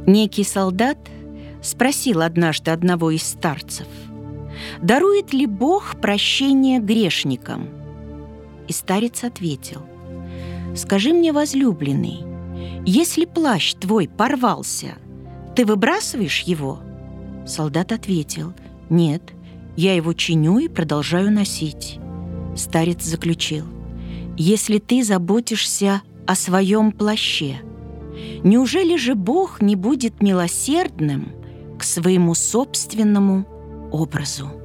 Некий солдат спросил однажды одного из старцев: «Дарует ли Бог прощение грешникам?» И старец ответил: «Скажи мне, возлюбленный, если плащ твой порвался, ты выбрасываешь его?» Солдат ответил: «Нет, я его чиню и продолжаю носить». Старец заключил: «Если ты заботишься о своем плаще, неужели же Бог не будет милосердным к своему собственному образу?»